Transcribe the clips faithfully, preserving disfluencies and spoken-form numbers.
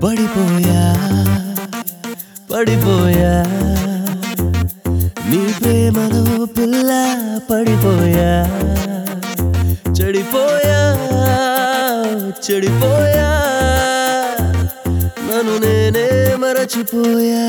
పడిపోయా పడిపోయా నీ ప్రేమలో పిల్ల పడిపోయా చెడిపోయా చెడిపోయా నన్ను నేనే మరచిపోయా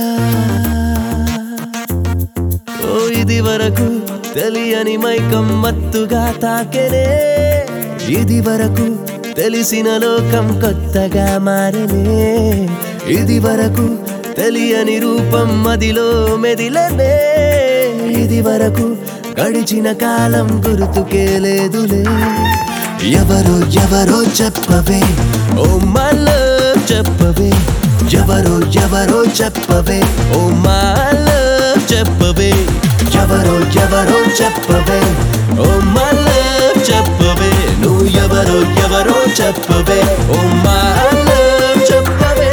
ఓ ఇది వరకు తెలియని మైకం మత్తుగా తాకెనే ఇది వరకు తెలిసిన లోకం కొత్తగా మారనే ఇది వరకు తెలియని రూపం మదిలో మెదిలనే ఇది వరకు గడిచిన కాలం గుర్తుకే లేదులే ఎవరో ఎవరో చెప్పవే ఓ మై లవ్ చెప్పవే ఎవరో ఎవరో చెప్పవే ఓ మై లవ్ చెప్పవే ఎవరో ఎవరో చెప్పవే ఓ మై లవ్ చెప్పవే నువ్వు ఎవరో ఎవరో చెప్పవే ఓ మై లవ్ చెప్పవే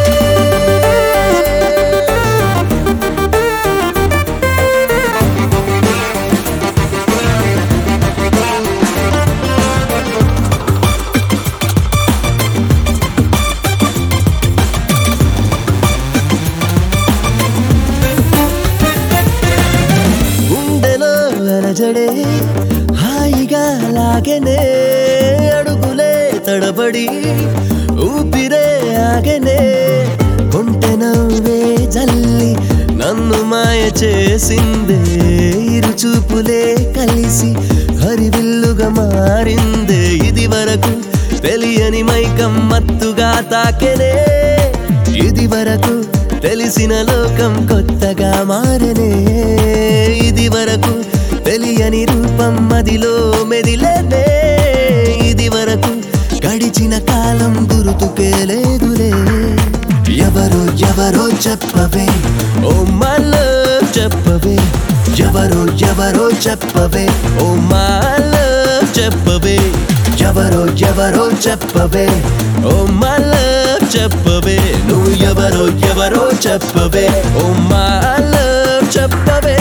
జడే హాయిగా లాగనే అడుగులే తడబడి ఊపిరే ఆగనే కొంటె నవ్వే జల్లి నన్ను మాయ చేసిందే ఇరు చూపులే కలిసి హరివిల్లుగా మారిందే ఇది వరకు తెలియని మైకం మత్తుగా తాకెనే ఇది వరకు తెలిసిన లోకం కొత్తగా మారనే ఇది వరకు తెలియని రూపం మదిలో మెదిలనే ఇది వరకు గడిచిన కాలం గుర్తుకే లేదులే ఎవరో ఎవరో చెప్పవే ఓ మై లవ్ చెప్పవే ఎవరో ఎవరో చెప్పవే ఓ మై లవ్ చెప్పవే ఎవరో ఎవరో చెప్పవే ఓ మై లవ్ చెప్పవే నువ్వు ఎవరో ఎవరో చెప్పవే ఓ మై లవ్ చెప్పవే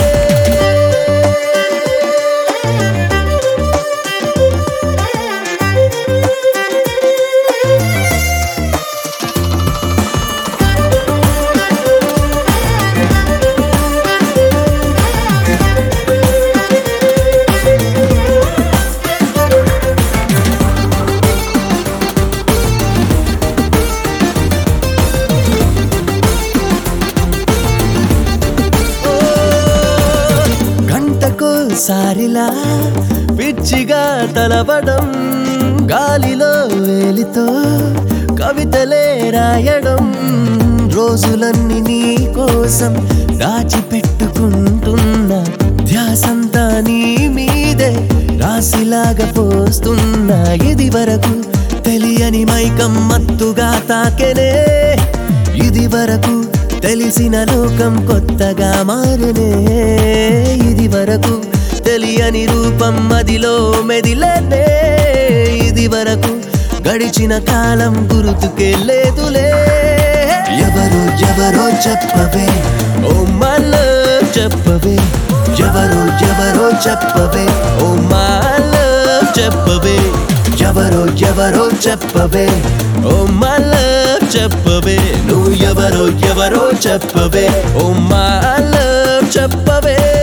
సారిలా పిచ్చిగా తలవడం గాలిలో వేలితో కవితలే రాయడం రోజులన్నీ నీ కోసం దాచిపెట్టుకుంటున్నా ధ్యాసంతా నీ మీదే రాసిలాగా పోస్తున్నా ఇది వరకు తెలియని మైకం మత్తుగా తాకెనే ఇది వరకు తెలిసిన లోకం కొత్తగా మారనే ఇది వరకు తెలియని రూపం మదిలో మెదిలనే ఇది వరకు గడిచిన కాలం గుర్తుకే లేదులే ఎవరో ఎవరో చెప్పవే ఓ మై లవ్ చెప్పవే ఎవరో ఎవరో చెప్పవే ఓ మై లవ్ చెప్పవే ఎవరో ఎవరో చెప్పవే ఓ మై లవ్ చెప్పవే నువ్వు ఎవరో ఎవరో చెప్పవే ఓ మై లవ్ చెప్పవే